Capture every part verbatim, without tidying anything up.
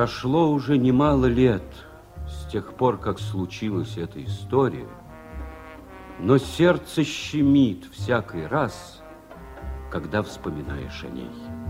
Прошло уже немало лет с тех пор, как случилась эта история, но сердце щемит всякий раз, когда вспоминаешь о ней.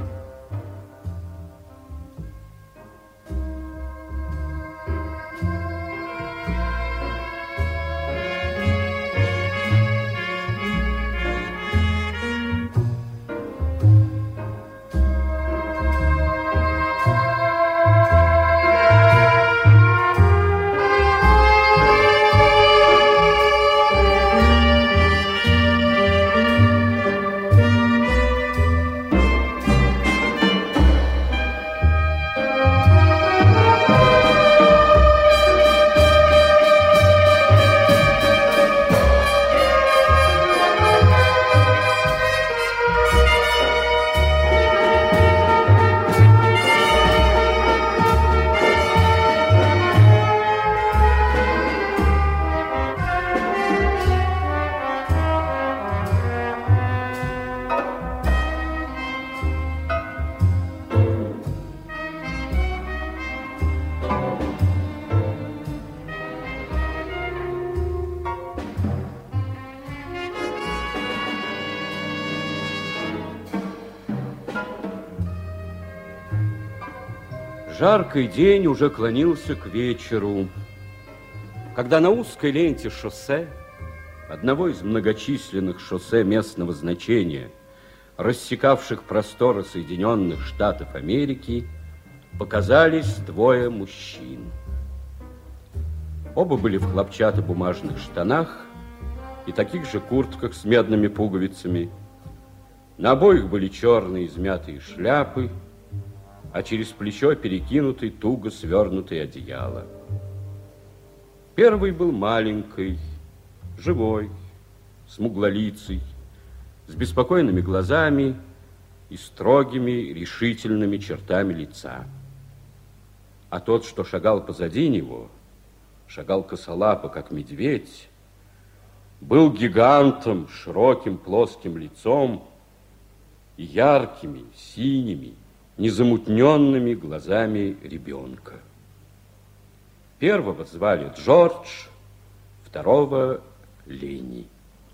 Жаркий день уже клонился к вечеру, когда на узкой ленте шоссе, одного из многочисленных шоссе местного значения, рассекавших просторы Соединенных Штатов Америки, показались двое мужчин. Оба были в хлопчатобумажных штанах и таких же куртках с медными пуговицами. На обоих были черные измятые шляпы, а через плечо перекинутый туго свернутый одеяло. Первый был маленький, живой, смуглолицый, с беспокойными глазами и строгими решительными чертами лица. А тот, что шагал позади него, шагал косолапо, как медведь, был гигантом, широким плоским лицом и яркими, синими, незамутненными глазами ребенка. Первого звали Джордж, второго Ленни.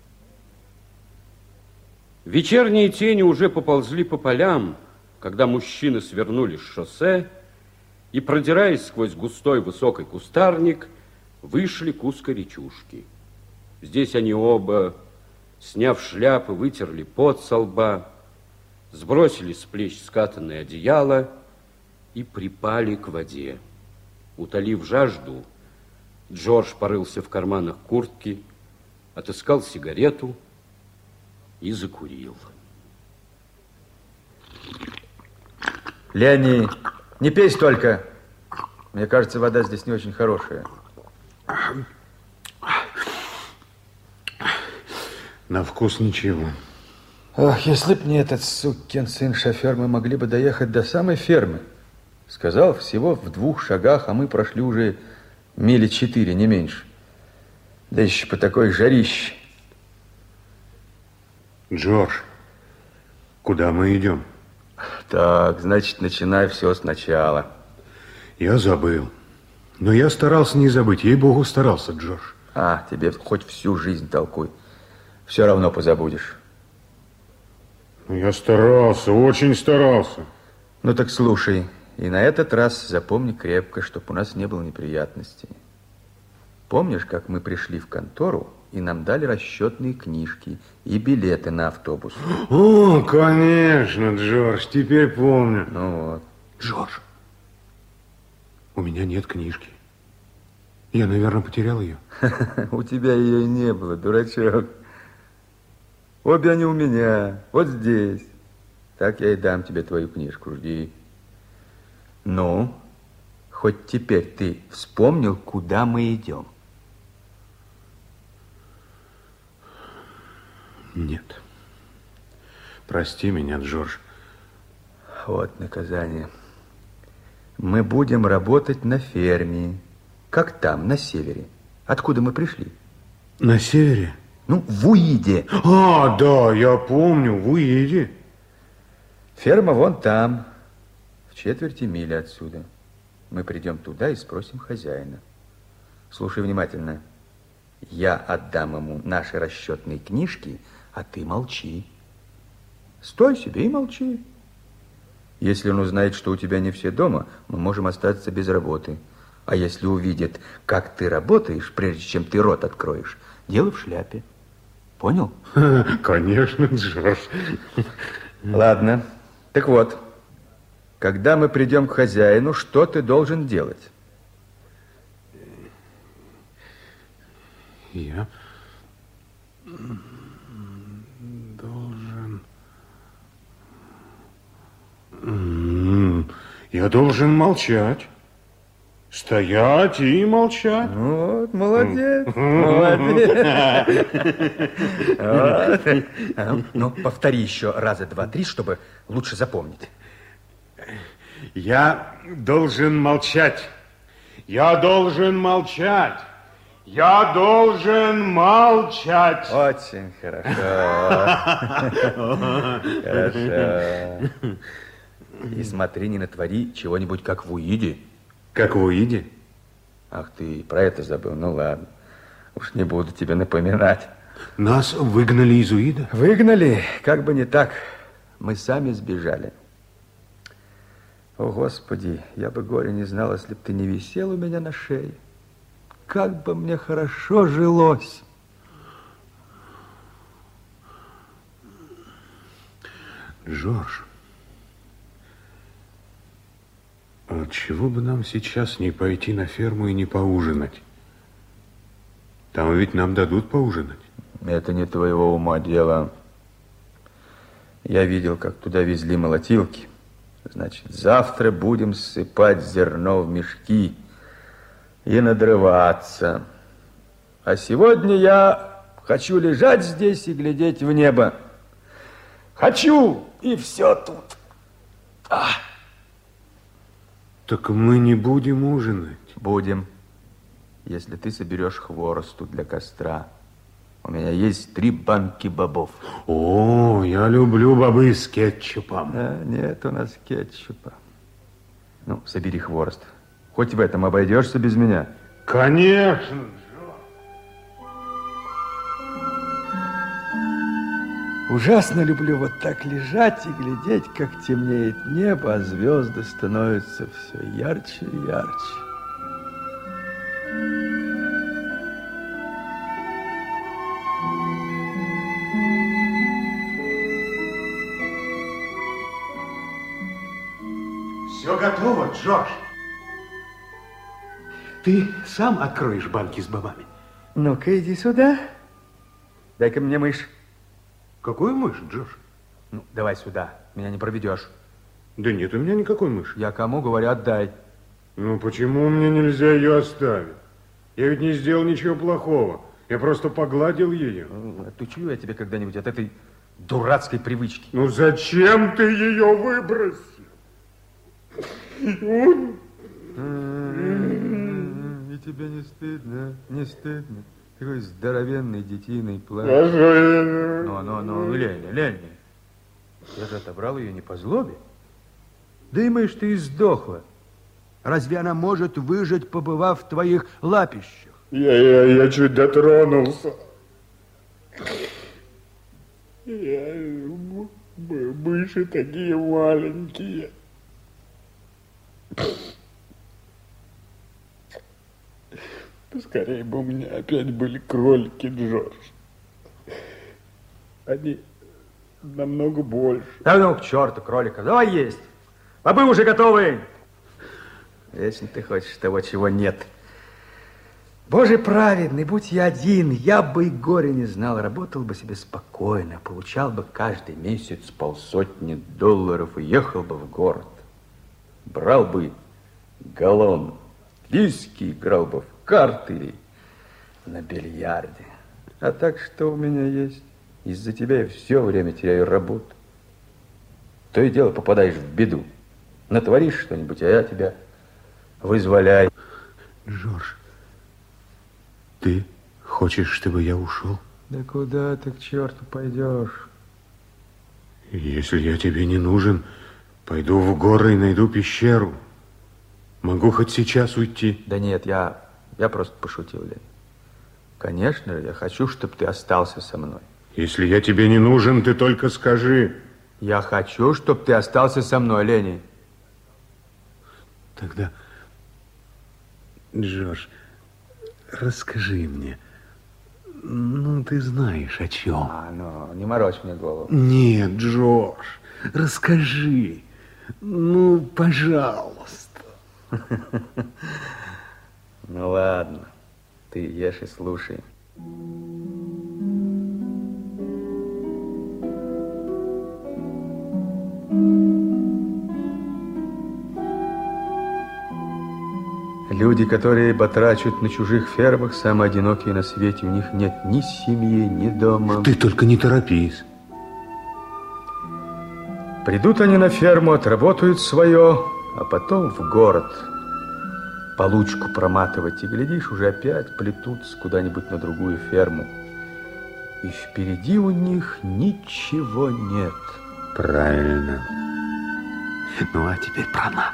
Вечерние тени уже поползли по полям, когда мужчины свернули с шоссе и, продираясь сквозь густой высокий кустарник, вышли к узкой речушке. Здесь они оба, сняв шляпы, вытерли пот со лба, сбросили с плеч скатанное одеяло и припали к воде. Утолив жажду, Джордж порылся в карманах куртки, отыскал сигарету и закурил. Ленни, не пей столько. Мне кажется, вода здесь не очень хорошая. На вкус ничего. Ах, если б не этот сукин сын шофер, мы могли бы доехать до самой фермы. Сказал, всего в двух шагах, а мы прошли уже мили четыре, не меньше. Да еще по такой жарище. Джордж, куда мы идем? Так, значит, начинай все сначала. Я забыл. Но я старался не забыть. Ей-богу, старался, Джордж. А, тебе хоть всю жизнь толкуй. Все равно позабудешь. Я старался, очень старался. Ну так слушай, и на этот раз запомни крепко, чтобы у нас не было неприятностей. Помнишь, как мы пришли в контору, и нам дали расчетные книжки и билеты на автобус? О, конечно, Джордж, теперь помню. Ну вот. Джордж, у меня нет книжки. Я, наверное, потерял ее. У тебя ее и не было, дурачок. Обе они у меня, вот здесь. Так я и дам тебе твою книжку, жди. Ну, хоть теперь ты вспомнил, куда мы идем? Нет. Прости меня, Джордж. Вот наказание. Мы будем работать на ферме. Как там, на севере. Откуда мы пришли? На севере? Ну, в Уиде. А, да, я помню, в Уиде. Ферма вон там, в четверти мили отсюда. мы придем туда и спросим хозяина. Слушай внимательно. Я отдам ему наши расчетные книжки, а ты молчи. Стой себе и молчи. Если он узнает, что у тебя не все дома, мы можем остаться без работы. А если увидит, как ты работаешь, прежде чем ты рот откроешь, дело в шляпе. Понял? Конечно, Джордж. Ладно. Так вот, когда мы придем к хозяину, что ты должен делать? Я должен... Я должен молчать. Стоять и молчать. Вот, молодец, молодец. Ну, повтори еще раза два-три, чтобы лучше запомнить. Я должен молчать. Я должен молчать. Я должен молчать. Очень хорошо. Хорошо. И смотри, не натвори чего-нибудь, как в Уиде. Как в Уиде? Ах, ты про это забыл. Ну ладно. Уж не буду тебе напоминать. Нас выгнали из Уида? Выгнали? Как бы не так. Мы сами сбежали. О, Господи, я бы горе не знал, если бы ты не висел у меня на шее. Как бы мне хорошо жилось. Жорж, а чего бы нам сейчас не пойти на ферму и не поужинать? Там ведь нам дадут поужинать. Это не твоего ума дело. Я видел, как туда везли молотилки. Значит, завтра будем ссыпать зерно в мешки и надрываться. А сегодня я хочу лежать здесь и глядеть в небо. Хочу, и все тут. А. Так мы не будем ужинать. Будем, если ты соберешь хворосту для костра. У меня есть три банки бобов. О, я люблю бобы с кетчупом. Да, нет у нас кетчупа. Ну, собери хворост. Хоть в этом обойдешься без меня. Конечно. Ужасно люблю вот так лежать и глядеть, как темнеет небо, а звезды становятся все ярче и ярче. Все готово, Джордж. Ты сам откроешь банки с бобами? Ну-ка, иди сюда. Дай-ка мне мышь. Какую мышь, Джордж? Ну, давай сюда, меня не проведешь. Да нет у меня никакой мыши. Я кому говорю, отдай. Ну, почему мне нельзя ее оставить? Я ведь не сделал ничего плохого. Я просто погладил ее. Отучу я тебе когда-нибудь от этой дурацкой привычки. Ну, зачем ты ее выбросил? И тебе не стыдно, не стыдно. Такой здоровенный детиный плащ. Ну, ну, ну, Леня, Леня. Я же отобрал ее не по злобе. Думаешь, ты и сдохла. Разве она может выжить, побывав в твоих лапищах? Я, я, я чуть дотронулся. Я, мыши такие маленькие. Скорее бы у меня опять были кролики, Джордж. Они намного больше. Да ну к черту кролика, давай есть. Бобы уже готовы. Если ты хочешь того, чего нет. Боже праведный, будь я один, я бы и горе не знал, работал бы себе спокойно, получал бы каждый месяц полсотни долларов и ехал бы в город. Брал бы галлон виски, играл бы в карты или на бильярде. А так что у меня есть? Из-за тебя я все время теряю работу. То и дело попадаешь в беду. Натворишь что-нибудь, а я тебя вызволяю. Жорж, ты хочешь, чтобы я ушел? Да куда ты к черту пойдешь? Если я тебе не нужен, пойду в горы и найду пещеру. Могу хоть сейчас уйти. Да нет, я, я просто пошутил, Лень. Конечно, я хочу, чтобы ты остался со мной. Если я тебе не нужен, ты только скажи. Я хочу, чтобы ты остался со мной, Лени. Тогда, Джордж, расскажи мне. Ну, ты знаешь, о чем. А, ну, не морочь мне голову. Нет, Джордж, расскажи. Ну, пожалуйста. Ну, ладно. Ты ешь и слушай. Люди, которые батрачат на чужих фермах, самые одинокие на свете. У них нет ни семьи, ни дома. Ты только не торопись. Придут они на ферму, отработают свое, а потом в город получку проматывать. И, глядишь, уже опять плетутся куда-нибудь на другую ферму. И впереди у них ничего нет. Правильно. Ну, а теперь про нас.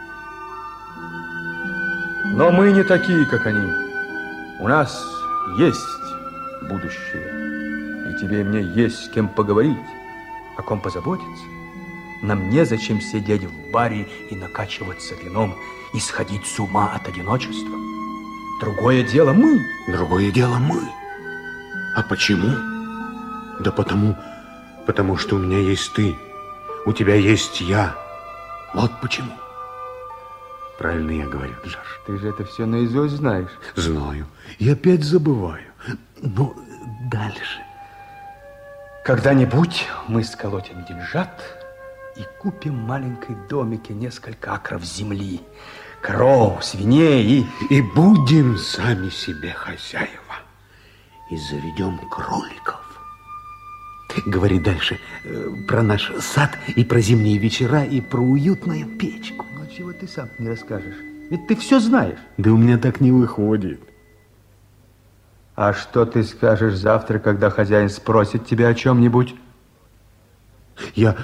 Но мы не такие, как они. У нас есть будущее. И тебе и мне есть с кем поговорить, о ком позаботиться. Нам незачем сидеть в баре и накачиваться вином и сходить с ума от одиночества. Другое дело мы. Другое дело мы. А почему? Да потому, потому что у меня есть ты, у тебя есть я. Вот почему. Правильно я говорю, Джордж. Ты же это все наизусть знаешь. Знаю. И опять забываю. Но дальше. Когда-нибудь мы сколотим деньжат и купим в маленькой домике несколько акров земли, коров, свиней и... И будем сами себе хозяева. И заведем кроликов. Говори дальше э, про наш сад и про зимние вечера и про уютную печку. Ну, чего ты сам не расскажешь? Ведь ты все знаешь. Да у меня так не выходит. А что ты скажешь завтра, когда хозяин спросит тебя о чем-нибудь? Я...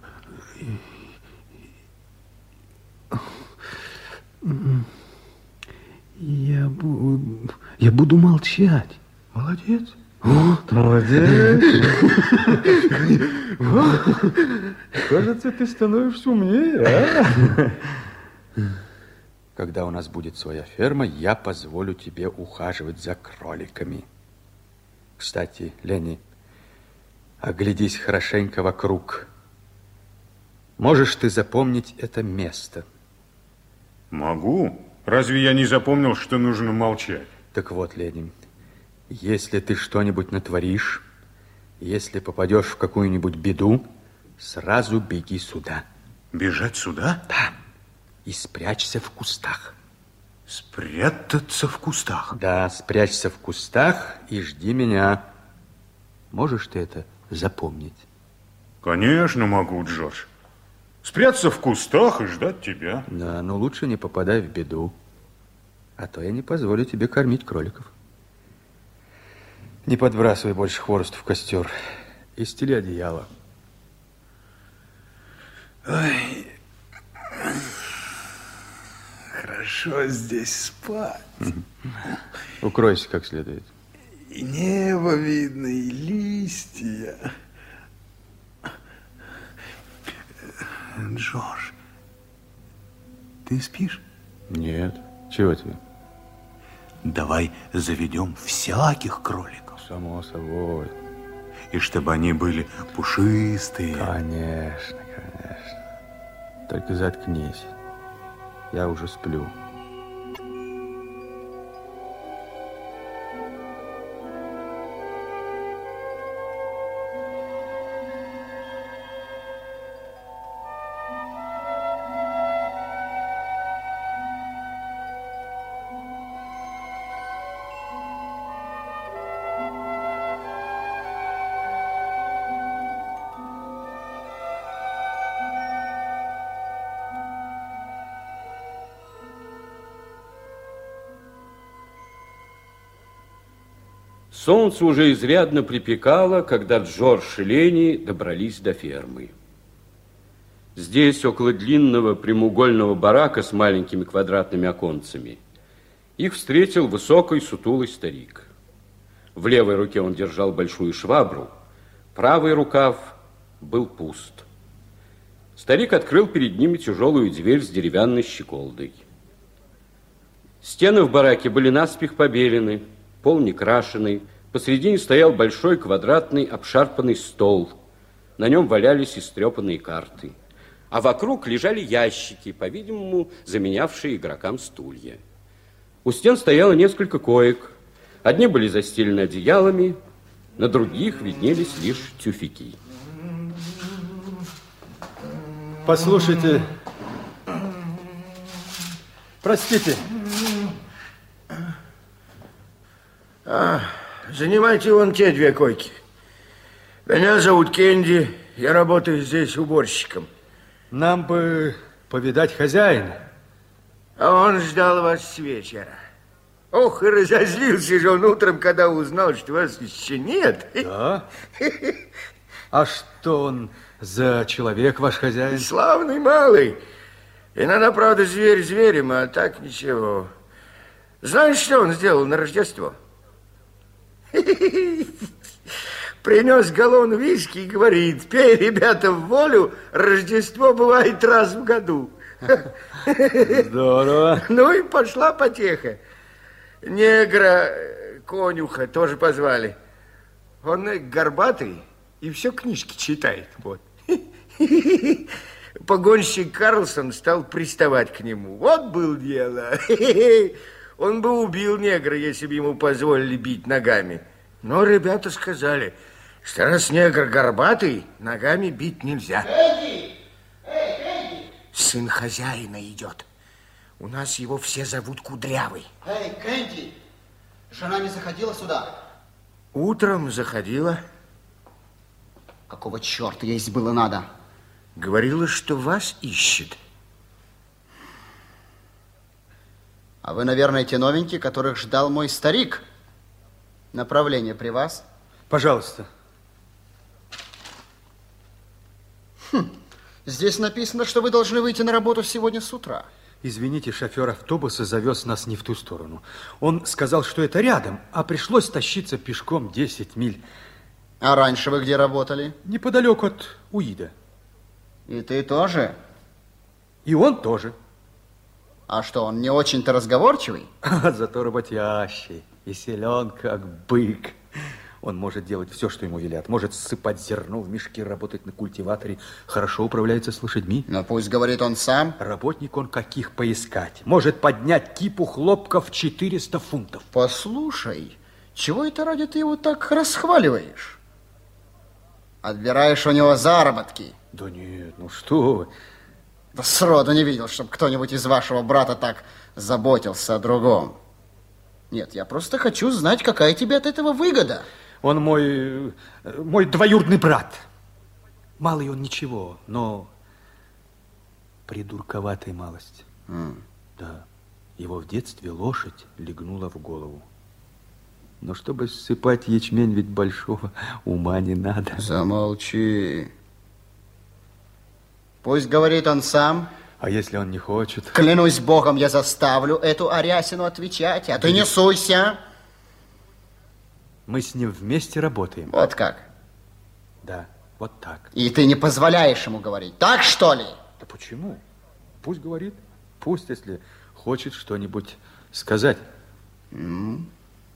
Я буду... Я буду молчать. Молодец. Вот. Молодец. Кажется, ты становишься умнее, а? Когда у нас будет своя ферма, я позволю тебе ухаживать за кроликами. Кстати, Лени, оглядись хорошенько вокруг. Можешь ты запомнить это место? Могу. Разве я не запомнил, что нужно молчать? Так вот, Лени, если ты что-нибудь натворишь, если попадешь в какую-нибудь беду, сразу беги сюда. Бежать сюда? Да. И спрячься в кустах. Спрятаться в кустах? Да, спрячься в кустах и жди меня. Можешь ты это запомнить? Конечно могу, Джордж. Спрятаться в кустах и ждать тебя. Да, но лучше не попадай в беду. А то я не позволю тебе кормить кроликов. Не подбрасывай больше хворост в костер. И стели одеяло. Ой, хорошо здесь спать. Укройся как следует. И небо видно, и листья. Джордж, ты спишь? Нет. Чего тебе? Давай заведем всяких кроликов. Само собой. И чтобы они были пушистые. Конечно, конечно. Только заткнись. Я уже сплю. Солнце уже изрядно припекало, когда Джордж и Лени добрались до фермы. Здесь, около длинного прямоугольного барака с маленькими квадратными оконцами, их встретил высокий сутулый старик. В левой руке он держал большую швабру, правый рукав был пуст. Старик открыл перед ними тяжелую дверь с деревянной щеколдой. Стены в бараке были наспех побелены, пол не крашеный. Посредине стоял большой квадратный обшарпанный стол. На нем валялись истрепанные карты. А вокруг лежали ящики, по-видимому, заменявшие игрокам стулья. У стен стояло несколько коек. Одни были застелены одеялами, на других виднелись лишь тюфяки. Послушайте, простите. А, занимайте вон те две койки. Меня зовут Кенди, я работаю здесь уборщиком. Нам бы повидать хозяина. А он ждал вас с вечера. Ох, и разозлился же он утром, когда узнал, что вас еще нет. Да? А что он за человек, ваш хозяин? Славный малый. Иногда, правда, зверь зверем, а так ничего. Знаешь, что он сделал на Рождество? Принес галлон виски и говорит: пей, ребята, в волю, Рождество бывает раз в году. Здорово. Ну и пошла потеха. Негра, конюха тоже позвали. Он горбатый и все книжки читает. Вот. Погонщик Карлсон стал приставать к нему. Вот было дело. Он бы убил негра, если бы ему позволили бить ногами. Но ребята сказали, что раз негр горбатый, ногами бить нельзя. Кэнди! Эй, Кэнди! Сын хозяина идет. У нас его все зовут Кудрявый. Эй, Кэнди! Жена не заходила сюда? Утром заходила. Какого черта ей было надо? Говорила, что вас ищет. А вы, наверное, те новенькие, которых ждал мой старик. Направление при вас? Пожалуйста. Хм. Здесь написано, что вы должны выйти на работу сегодня с утра. Извините, шофер автобуса завез нас не в ту сторону. Он сказал, что это рядом, а пришлось тащиться пешком десять миль. А раньше вы где работали? Неподалеку от Уида. И ты тоже? И он тоже. А что, он не очень-то разговорчивый? А зато работящий и силен, как бык. Он может делать все, что ему велят. Может ссыпать зерно в мешки, работать на культиваторе. Хорошо управляется с лошадьми. Но пусть говорит он сам. Работник он каких поискать. Может поднять кипу хлопков четыреста фунтов. Послушай, чего это ради ты его так расхваливаешь? Отбираешь у него заработки. Да нет, ну что вы. Да сроду не видел, чтобы кто-нибудь из вашего брата так заботился о другом. Нет, я просто хочу знать, какая тебе от этого выгода. Он мой, мой двоюродный брат. Малый он ничего, но придурковатая малость. Mm. Да, его в детстве лошадь легнула в голову. Но чтобы ссыпать ячмень, ведь большого ума не надо. Замолчи. Пусть говорит он сам. А если он не хочет? Клянусь богом, я заставлю эту Арясину отвечать, а ты не суйся. Мы с ним вместе работаем. Вот как? Да, вот так. И ты не позволяешь ему говорить, так что ли? Да почему? Пусть говорит. Пусть, если хочет что-нибудь сказать. Mm.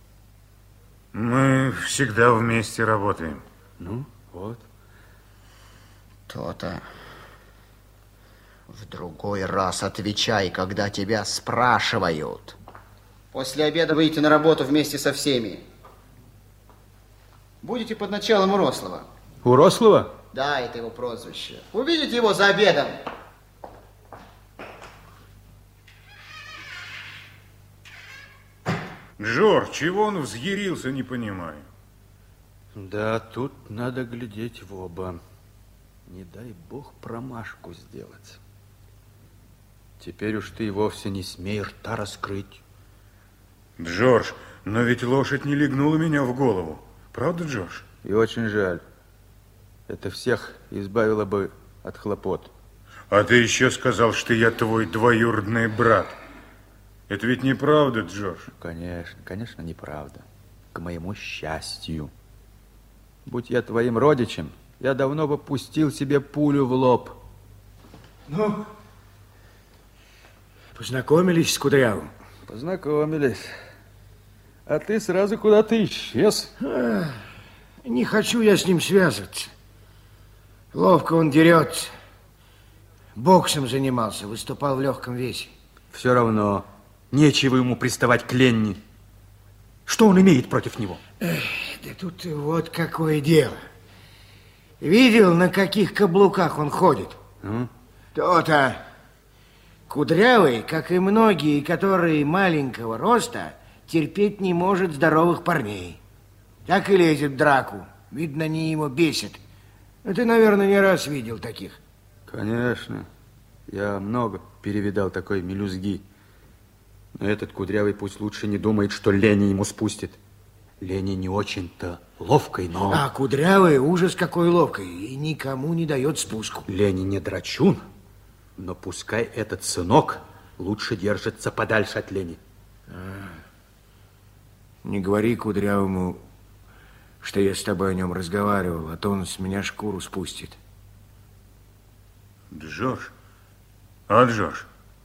Мы всегда вместе работаем. Ну, вот. То-то. В другой раз отвечай, когда тебя спрашивают. После обеда выйти на работу вместе со всеми. Будете под началом Урослова. Урослова? Да, это его прозвище. Увидите его за обедом. Джордж, чего он взъярился, не понимаю. Да, тут надо глядеть в оба. Не дай бог промашку сделать. Теперь уж ты и вовсе не смей рта раскрыть. Джордж, но ведь лошадь не легнула меня в голову. Правда, Джордж? И очень жаль. Это всех избавило бы от хлопот. А ты еще сказал, что я твой двоюродный брат. Это ведь неправда, Джордж? Конечно, конечно, неправда. К моему счастью. Будь я твоим родичем, я давно бы пустил себе пулю в лоб. Ну, познакомились с Кудрявым? Познакомились. А ты сразу куда-то исчез. А, не хочу я с ним связываться. Ловко он дерется. Боксом занимался, выступал в легком весе. Все равно нечего ему приставать к Ленни. Что он имеет против него? Эх, да тут вот какое дело. Видел, на каких каблуках он ходит? Ну? То-то. Кудрявый, как и многие, которые маленького роста, терпеть не может здоровых парней. Так и лезет в драку. Видно, они его бесят. Ну, ты, наверное, не раз видел таких. Конечно. Я много перевидал такой мелюзги. Но этот Кудрявый пусть лучше не думает, что Ленни ему спустит. Ленни не очень-то ловкой, но... А Кудрявый ужас какой ловкой и никому не дает спуску. Ленни не драчун, но пускай этот сынок лучше держится подальше от Ленни. А, не говори Кудрявому, что я с тобой о нем разговаривал, а то он с меня шкуру спустит. Джордж? А, Джордж?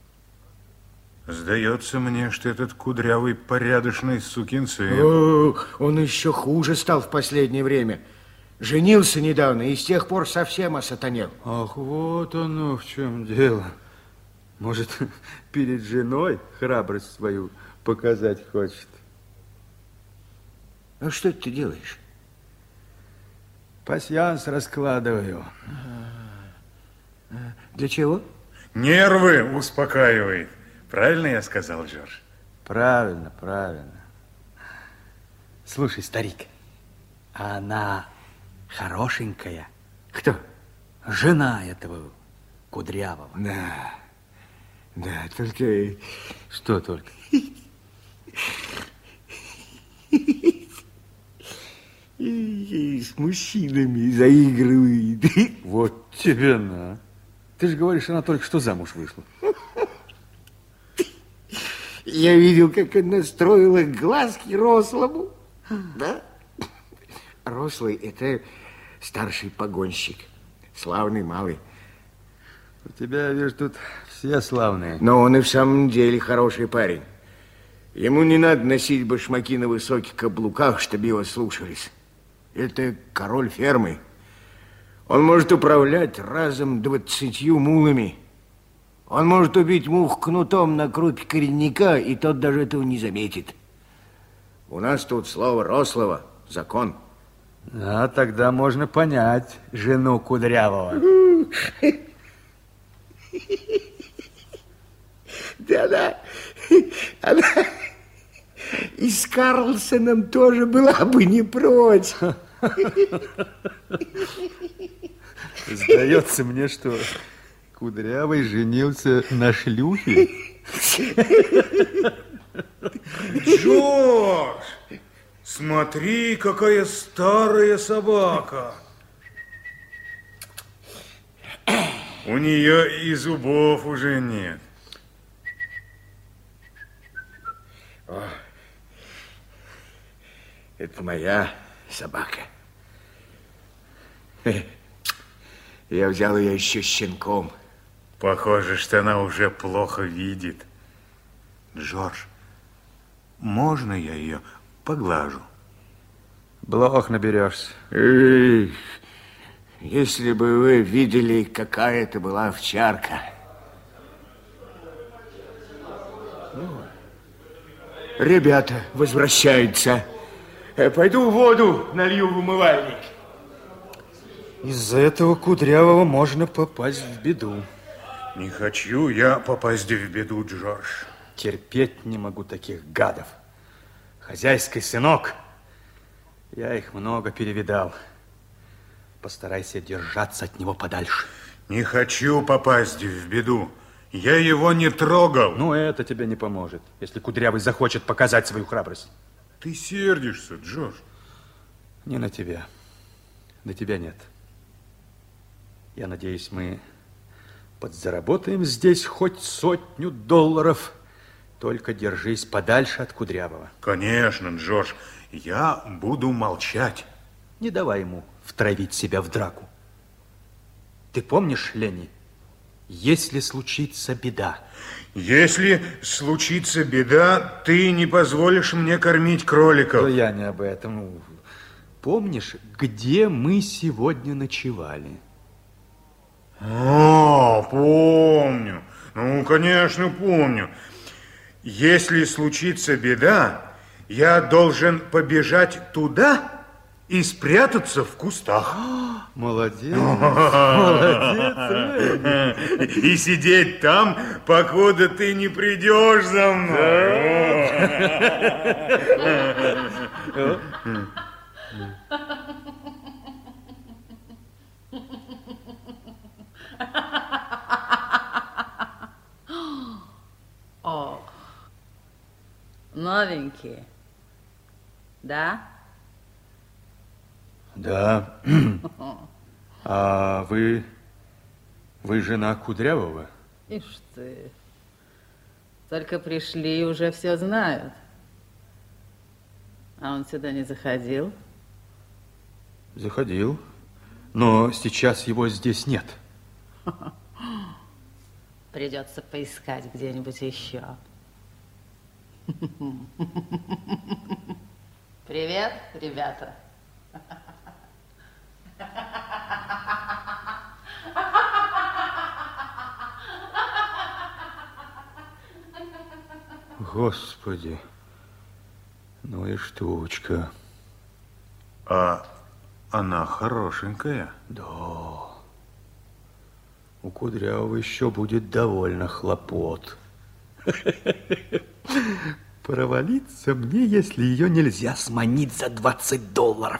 Сдается мне, что этот Кудрявый порядочный сукин сын. О, он еще хуже стал в последнее время. Женился недавно и с тех пор совсем осатанел. Ах, вот оно в чем дело. Может, перед женой храбрость свою показать хочет. Ну, что ты делаешь? Пасьянс раскладываю. Для чего? Нервы успокаивает. Правильно я сказал, Джордж? Правильно, правильно. Слушай, старик, а она хорошенькая? Кто? Жена этого Кудрявого. Да, да, только... Что только? И с мужчинами заигрывает. Вот тебе на. Ты же говоришь, она только что замуж вышла. Я видел, как она строила глазки Рослому. Да? Рослый – это старший погонщик. Славный малый. У тебя, я вижу, тут все славные. Но он и в самом деле хороший парень. Ему не надо носить башмаки на высоких каблуках, чтобы его слушались. Это король фермы. Он может управлять разом двадцатью мулами. Он может убить мух кнутом на крупе коренника, и тот даже этого не заметит. У нас тут слово Рослого – закон. А тогда можно понять жену Кудрявого. Да, да. Она и с Карлсоном тоже была бы не прочь. Сдается мне, что Кудрявый женился на шлюхе. Джордж, смотри, какая старая собака. У нее и зубов уже нет. О, это моя собака. Я взял ее еще щенком. Похоже, что она уже плохо видит. Джордж, можно я ее поглажу? Блох наберешься. Эх, если бы вы видели, какая это была овчарка. Ребята возвращаются. Пойду воду налью в умывальник. Из-за этого Кудрявого можно попасть в беду. Не хочу я попасть в беду, Джордж. Терпеть не могу таких гадов. Хозяйский сынок. Я их много перевидал. Постарайся держаться от него подальше. Не хочу попасть в беду. Я его не трогал. Ну, это тебе не поможет, если Кудрявый захочет показать свою храбрость. Ты сердишься, Джордж. Не на тебя. На тебя нет. Я надеюсь, мы Подзаработаем здесь хоть сотню долларов. Только держись подальше от Кудрявого. Конечно, Джордж, я буду молчать. Не давай ему втравить себя в драку. Ты помнишь, Ленни, если случится беда... Если случится беда, ты не позволишь мне кормить кроликов. Да я не об этом. Помнишь, где мы сегодня ночевали? О, помню. Ну, конечно, помню. Если случится беда, я должен побежать туда и спрятаться в кустах. Молодец, молодец. И сидеть там, покуда ты не придешь за мной. О, новенькие, да? Да. А вы, вы жена Кудрявого? Ишь ты, только пришли и уже все знают. А он сюда не заходил? Заходил, но сейчас его здесь нет. Придется поискать где-нибудь еще. Привет, ребята. Господи, ну и штучка. А она хорошенькая. Да. У Кудрявого еще будет довольно хлопот. Провалиться мне, если ее нельзя сманить за двадцать долларов.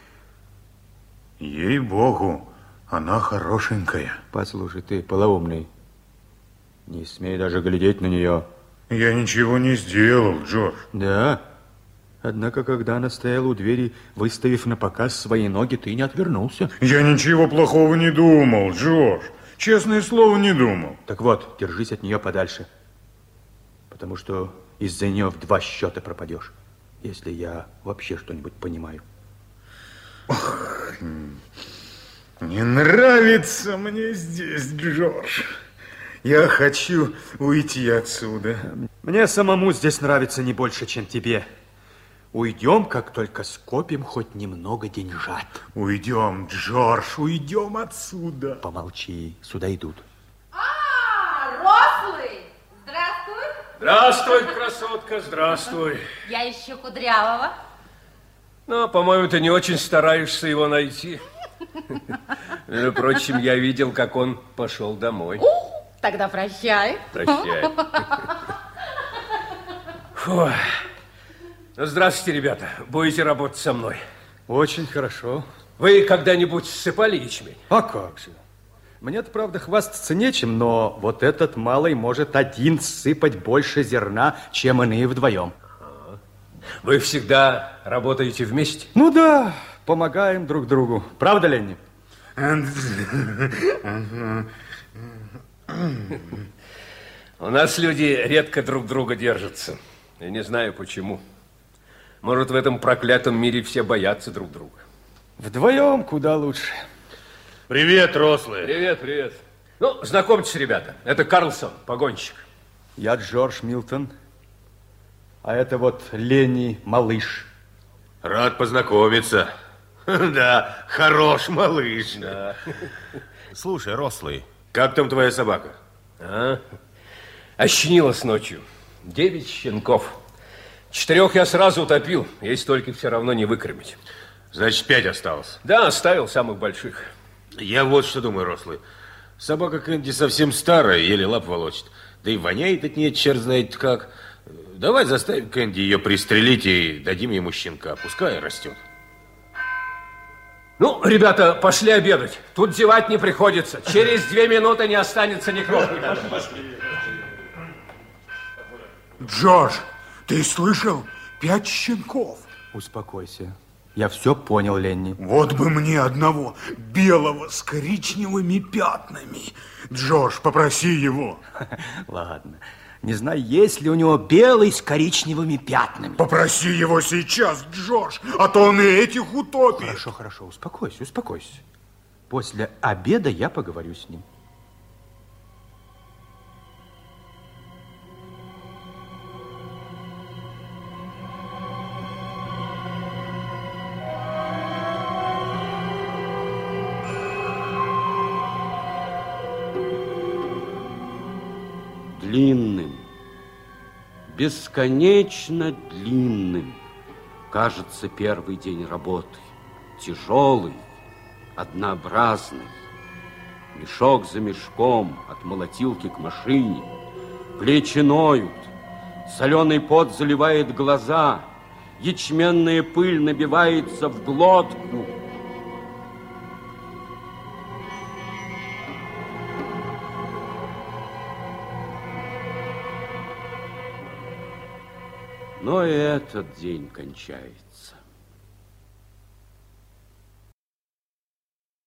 Ей-богу, она хорошенькая. Послушай, ты полоумный. Не смей даже глядеть на нее. Я ничего не сделал, Джордж. Да. Однако, когда она стояла у двери, выставив на показ свои ноги, ты не отвернулся. Я ничего плохого не думал, Джордж. Честное слово, не думал. Так вот, держись от нее подальше. Потому что из-за нее в два счета пропадешь. Если я вообще что-нибудь понимаю. Ох, не нравится мне здесь, Джордж. Я хочу уйти отсюда. Мне самому здесь нравится не больше, чем тебе. Уйдем, как только скопим хоть немного деньжат. Уйдем, Джордж, уйдем отсюда. Помолчи, сюда идут. А, рослый! Здравствуй. Здравствуй, красотка, здравствуй. Я ищу Кудрявого. Ну, по-моему, ты не очень стараешься его найти. Между прочим, я видел, как он пошел домой. Тогда прощай. Прощай. Фу. Ну, здравствуйте, ребята. Будете работать со мной. Очень хорошо. Вы когда-нибудь ссыпали ячмень? А как же. Мне-то, правда, хвастаться нечем, но вот этот малый может один сыпать больше зерна, чем иные вдвоем. Вы всегда работаете вместе? Ну да, помогаем друг другу. Правда, Ленни? У нас люди редко друг друга держатся. Я не знаю, почему. Может, в этом проклятом мире все боятся друг друга. Вдвоем куда лучше. Привет, рослые. Привет, привет. Ну, знакомьтесь, ребята. Это Карлсон, погонщик. Я Джордж Милтон. А это вот Ленни малыш. Рад познакомиться. Да, хорош малыш. Да. Слушай, рослый, как там твоя собака? А? Ощенилась ночью. Девять щенков. Четырех я сразу утопил. Есть только все равно не выкормить. Значит, пять осталось. Да, оставил самых больших. Я вот что думаю, рослый. Собака Кэнди совсем старая, еле лап волочит. Да и воняет от нее черт знает как. Давай заставим Кэнди ее пристрелить и дадим ему щенка. Пускай растет. Ну, ребята, пошли обедать. Тут зевать не приходится. Через две минуты не останется ни крошки. Джордж, ты слышал? Пять щенков. Успокойся. Я все понял, Ленни. Вот бы мне одного белого с коричневыми пятнами. Джордж, попроси его. Ладно. Не знаю, есть ли у него белый с коричневыми пятнами. Попроси его сейчас, Джордж, а то он и этих утопит. Хорошо, хорошо, успокойся, успокойся. После обеда я поговорю с ним. Длинным, бесконечно длинным кажется первый день работы. Тяжелый, однообразный. Мешок за мешком, от молотилки к машине. Плечи ноют, соленый пот заливает глаза, ячменная пыль набивается в глотку. Но и этот день кончается.